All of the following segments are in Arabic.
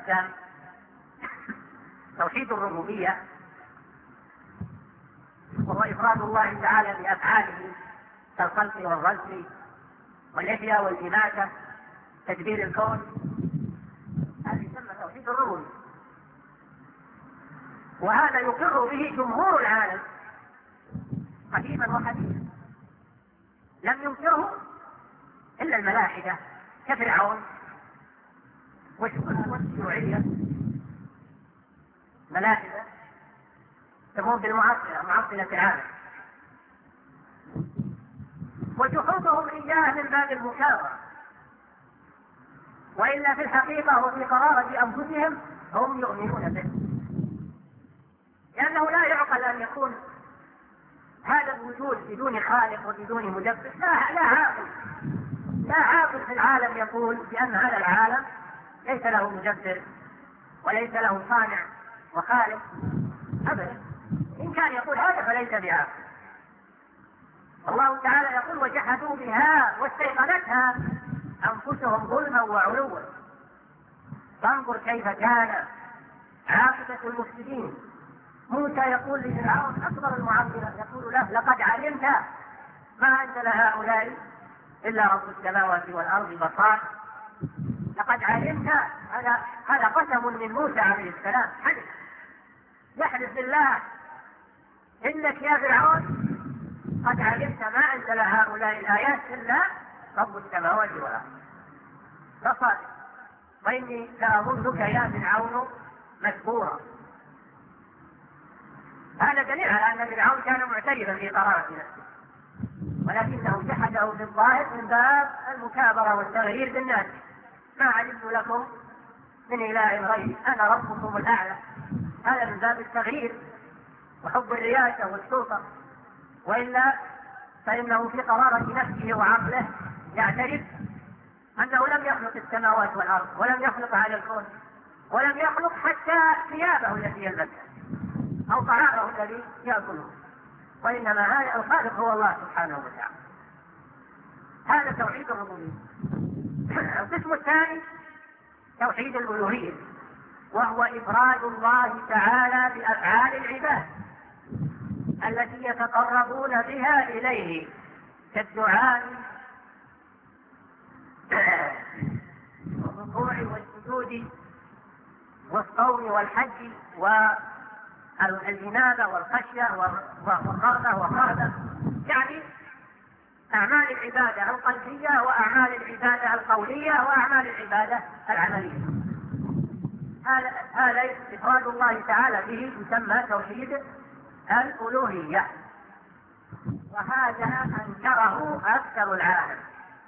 أقسام. توحيد الربوبية وهو إفراد الله تعالى بأفعاله كالخلق والرزق والإحياء والإماتة، تدبير الكون، هذا يسمى توحيد الربوبية، وهذا يقر به جمهور العالم قديما وحديثا، لم ينكره إلا الملاحدة كفرعون والشيوعية، ملاحدة تقوم بالمعطلة العالم، وجحودهم إياه من باب المكابرة، وإلا في الحقيقة وفي قرارة أنفسهم هم يؤمنون به، لأنه لا يعقل أن يكون هذا الوجود بدون خالق وبدون مدبر. لا عاقل في العالم يقول بأن هذا العالم ليس له مدبر وليس له صانع وخالق أبدا. إن كان يقول هذا فليس بعاقل. الله تعالى يقول وجحدوا بها واستيقنتها أنفسهم ظلما وعلوا. فانظر كيف كان عاقبة المفسدين. موسى يقول لفرعون أكبر المعطلة، يقول له لقد علمت ما أنزل هؤلاء إلا رب السماوات والأرض بصائر. لقد علمت، هذا قسم من موسى عليه السلام، حلف يحلف بالله إنك يا فرعون قد علمت ما أنزل هؤلاء الآيات إلا رب السماوات والأرض بصائر، وإني لأظنك يا فرعون مسبورا. هذا دليل على أن فرعون كان معترفا في قرارة نفسه، ولكنه جحده في الظاهر من باب المكابرة والتغرير بالناس. ما علمت لكم من إله غيري أنا ربكم الأعلى، هذا من باب التغرير وحب الرياسة والسلطة، وإلا فإنه في قرارة نفسه وعقله يعترف أنه لم يخلق السماوات والأرض ولم يخلق هذا الكون ولم يخلق حتى ثيابه التي يلبسها أو طعامه الذي يأكله، وإنما هذا الخالق هو الله سبحانه وتعالى. هذا توحيد الربوبية. القسم الثاني توحيد الألوهية، وهو إفراد الله تعالى بأفعال العباد التي يتقربون بها إليه كالدعاء والركوع والسجود والصوم والحج والإنابة والخشية والرغبة والرهبة، يعني أعمال العبادة القلبية وأعمال العبادة القولية وأعمال العبادة العملية. هذا إفراد الله تعالى به يسمى توحيد الألوهية، وهذا أنكره أكثر العالم،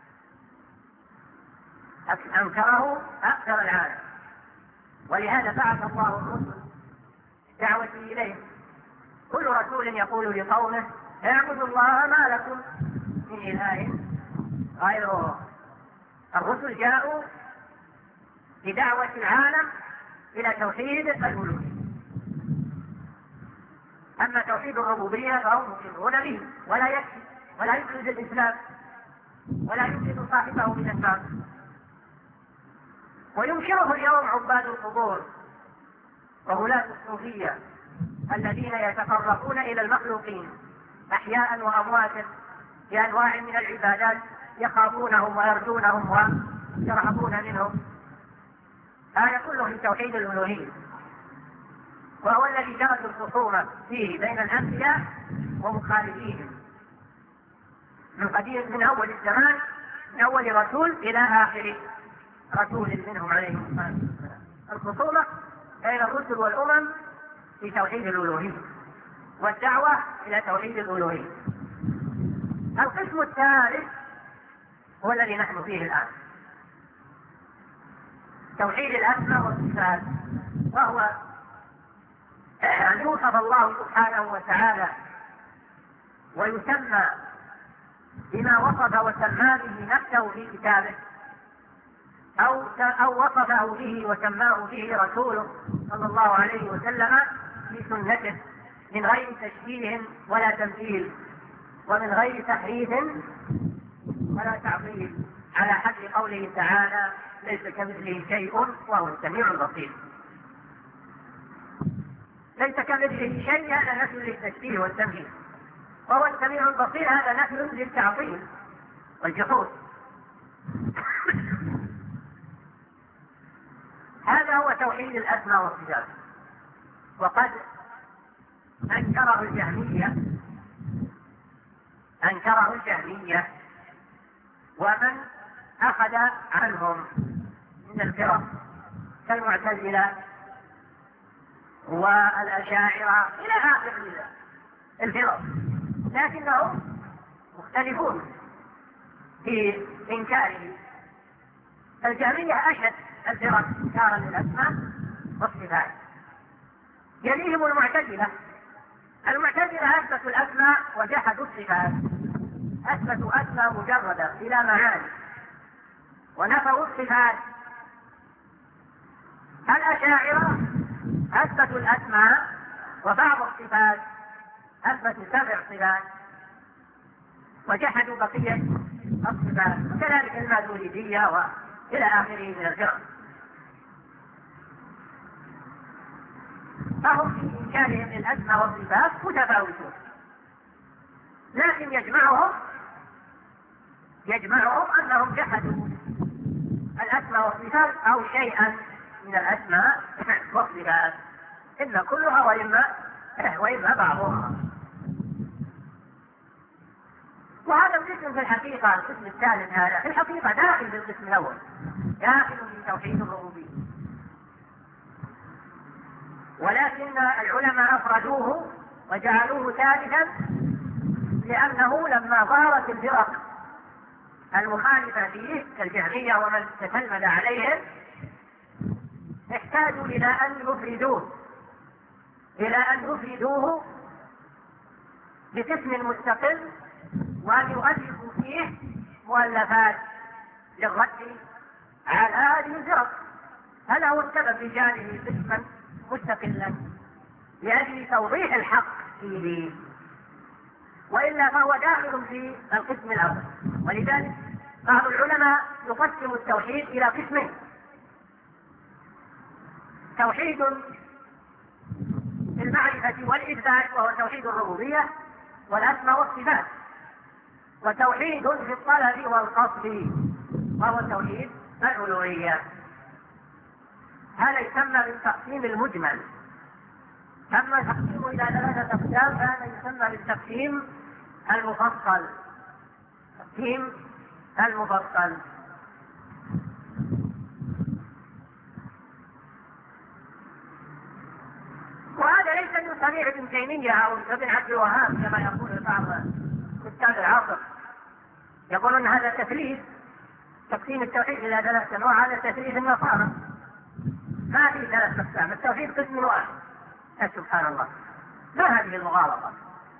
ولهذا بعث الله الرسل دعوة إليه، كل رسول يقول لقومه اعبدوا الله ما لكم من إله غيره. الرسل جاءوا بدعوة العالم إلى توحيد الألوهية. أما توحيد الربوبية فهم يقرون به ولا يكفي ولا يخرج الإسلام ولا يخرج صاحبه من النار، وينكره اليوم عباد القبور وغلاة الصوفية الذين يتقربون إلى المخلوقين أحياء وأمواتا بأنواع من العبادات يخافونهم ويرجونهم ويرهبون منهم. هذا كله في توحيد الألوهية، وهو الذي جرت الخصومة فيه بين الأنبياء ومخالفيهم من قديم، من أول الزمان، من أول رسول إلى آخر رسول منهم عليهم الصلاة والسلام. الخصومة بين الرسل والأمم في توحيد الألوهية والدعوة إلى توحيد الألوهية. القسم الثالث هو الذي نحن فيه الآن، توحيد الأسماء والصفات، وهو أن يوصف الله سبحانه وتعالى ويسمى بما وصف وسمى به نفسه في كتابه، أو وصفه به وسماه به رسوله صلى الله عليه وسلم في سنته، من غير تشبيه ولا تمثيل، ومن غير تحريف ولا تعطيل، على حد قوله تعالى ليس كمثله شيء وهو السميع البصير. ليس كمثله شيء هذا نفي للتشبيه والتمثيل، وهو السميع البصير هذا نفي للتعطيل والجحود. هذا هو توحيد الأسماء والصفات. وقد أنكره الجهمية ومن أخذ عنهم من الفرق كالمعتزلة والأشاعرة إلى آخر الفرق، لكنهم مختلفون في إنكاره. الجهمية أشد الفرق إنكارا للأسماء والصفات، يليهم المعتزلة. المعتزلة أثبتوا الأسماء وجحدوا الصفات، أثبتوا أسماء مجردة بلا معاني ونفوا الصفات. الأشاعرة أثبتوا الأسماء وبعض الصفات، أثبتوا 7 صفات وجحدوا بقية الصفات، وكذلك الماتريدية وإلى آخره من الفرق. فهم في إنكارهم للأسماء والصفات متفاوتون، لكن يجمعهم أنهم جحدوا الأسماء والصفات أو شيئا من الأسماء والصفات، إما كلها وإما بعضها. وهذا القسم في الحقيقة، القسم الثالث هذا في الحقيقة داخل في القسم الأول، داخل في توحيد الربوبية، ولكن العلماء أفردوه وجعلوه ثالثا لأنه لما ظهرت الفرق المخالفة فيه كالجهمية ومن تتلمذ عليهم احتاجوا إلى أن يفردوه بقسم مستقل، وأن يؤلفوا فيه مؤلفات للرد على هذه الفرق. هذا هو السبب في جعله قسما مستقلا لأجل توضيح الحق فيه، وإلا فهو داخل في القسم الأول. ولذلك بعض العلماء يقسم التوحيد إلى قسمين: توحيد في المعرفة والإثبات وهو توحيد الربوبية والأسماء والصفات، وتوحيد في الطلب والقصد وهو توحيد الألوهية. هذا يسمى بالتقسيم المجمل. أما التقسيم إلى 3 أقسام فهذا يسمى بالتقسيم المفصل. وهذا ليس من صنيع ابن تيمية أو ابن عبد الوهاب كما يقول بعض كتاب العصر، يقولون هذا تقسيم التوحيد إلى 3 أنواع، هذا تثليث النصارى. ما في 3 أقسام، التوحيد قسم واحد. سبحان الله، ما هذه المغالطة؟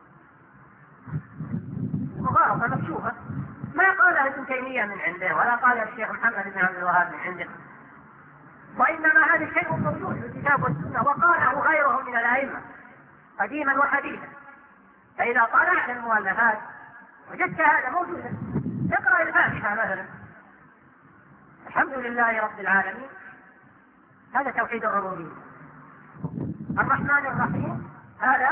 مغالطة مكشوفة، ما قالها ابن تيمية من عنده ولا قالها الشيخ محمد بن عبد الوهاب من عنده، وإنما هذا شيء موجود في الكتاب والسنة وقاله غيره من الأئمة قديما وحديثا. فإذا طلعت المؤلفات وجدت هذا موجودا، اقرأ الفاتحة مثلا، الحمد لله رب العالمين، هذا توحيد الربوبية. الرحمن الرحيم هذا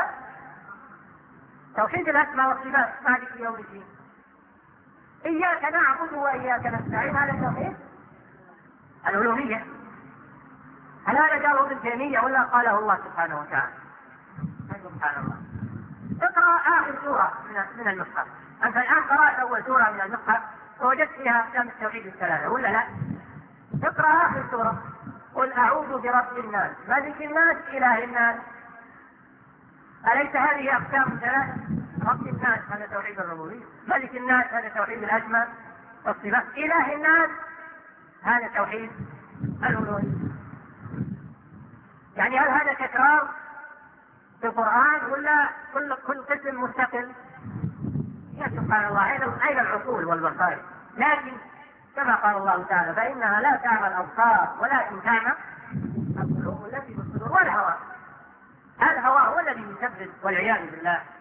توحيد الأسماء والصفات، مالك يوم الدين. إياك نعبد وإياك نستعين هذا توحيد الألوهية. هل هذا قاله ابن تيمية ولا قاله الله سبحانه وتعالى؟ سبحان الله. اقرأ آخر سورة من المصحف. أنت الآن قرأت أول سورة من المصحف ووجدت فيها أقسام التوحيد 3 ولا لا؟ اقرأ آخر سورة، قل أعوذ برب الناس مالك الناس إله الناس. أليس هذه أقسام 3؟ رب الناس هذا توحيد الربوبية، ملك الناس هذا توحيد الأسماء والصفات، إله الناس هذا توحيد الألوهية. يعني هل هذا تكرار في القرآن ولا كل قسم مستقل؟ يا سبحان الله، أين العقول والبصائر؟ لكن كما قال الله تعالى: فإنها لا تعمى الأبصار ولكن تعمى القلوب التي في الصدور. والهوى هو الذي يسبب والعياذ بالله